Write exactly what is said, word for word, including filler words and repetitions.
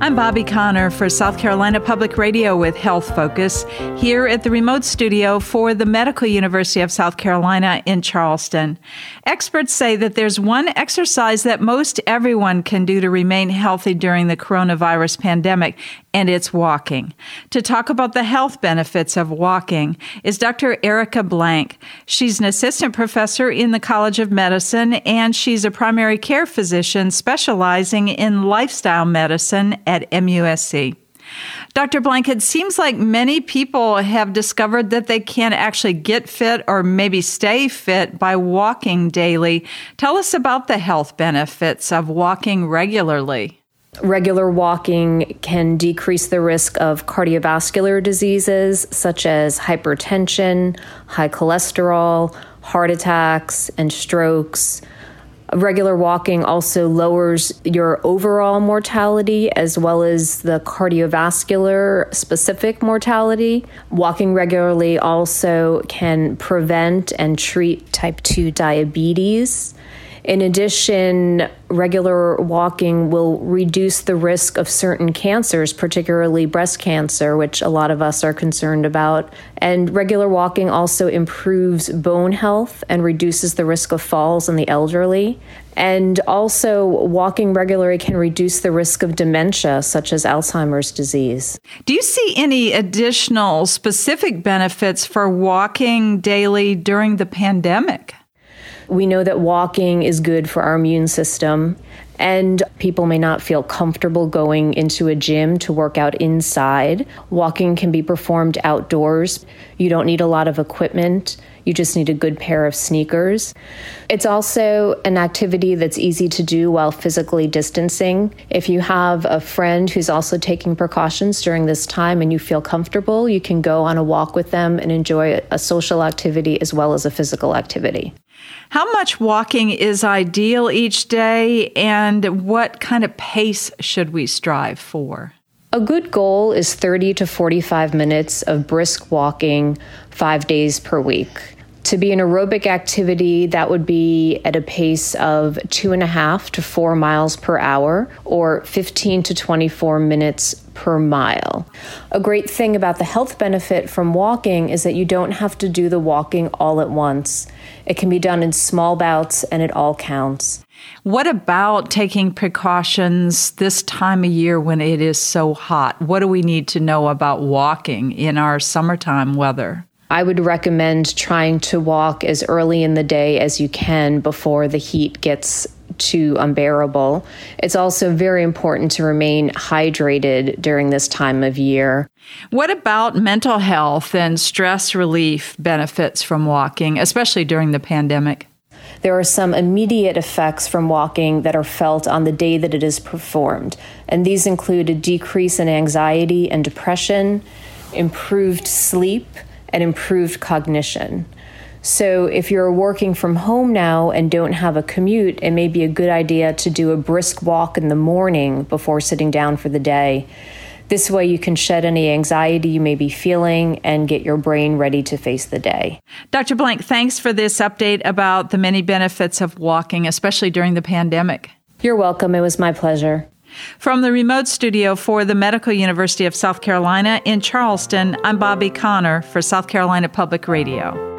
I'm Bobby Connor for South Carolina Public Radio with Health Focus, here at the remote studio for the Medical University of South Carolina in Charleston. Experts say that there's one exercise that most everyone can do to remain healthy during the coronavirus pandemic, and it's walking. To talk about the health benefits of walking is Doctor Erica Blank. She's an assistant professor in the College of Medicine, and she's a primary care physician specializing in lifestyle medicine at M U S C. Doctor Blank, it seems like many people have discovered that they can actually get fit or maybe stay fit by walking daily. Tell us about the health benefits of walking regularly. Regular walking can decrease the risk of cardiovascular diseases such as hypertension, high cholesterol, heart attacks, and strokes. Regular walking also lowers your overall mortality as well as the cardiovascular specific mortality. Walking regularly also can prevent and treat type two diabetes. In addition, regular walking will reduce the risk of certain cancers, particularly breast cancer, which a lot of us are concerned about. And regular walking also improves bone health and reduces the risk of falls in the elderly. And also, walking regularly can reduce the risk of dementia, such as Alzheimer's disease. Do you see any additional specific benefits for walking daily during the pandemic? We know that walking is good for our immune system, and people may not feel comfortable going into a gym to work out inside. Walking can be performed outdoors. You don't need a lot of equipment. You just need a good pair of sneakers. It's also an activity that's easy to do while physically distancing. If you have a friend who's also taking precautions during this time and you feel comfortable, you can go on a walk with them and enjoy a social activity as well as a physical activity. How much walking is ideal each day, and what kind of pace should we strive for? A good goal is thirty to forty-five minutes of brisk walking five days per week. To be an aerobic activity, that would be at a pace of two and a half to four miles per hour or fifteen to twenty-four minutes per mile. A great thing about the health benefit from walking is that you don't have to do the walking all at once. It can be done in small bouts and it all counts. What about taking precautions this time of year when it is so hot? What do we need to know about walking in our summertime weather? I would recommend trying to walk as early in the day as you can before the heat gets too unbearable. It's also very important to remain hydrated during this time of year. What about mental health and stress relief benefits from walking, especially during the pandemic? There are some immediate effects from walking that are felt on the day that it is performed, and these include a decrease in anxiety and depression, improved sleep, and improved cognition. So if you're working from home now and don't have a commute, it may be a good idea to do a brisk walk in the morning before sitting down for the day. This way you can shed any anxiety you may be feeling and get your brain ready to face the day. Doctor Blank, thanks for this update about the many benefits of walking, especially during the pandemic. You're welcome. It was my pleasure. From the remote studio for the Medical University of South Carolina in Charleston, I'm Bobby Connor for South Carolina Public Radio.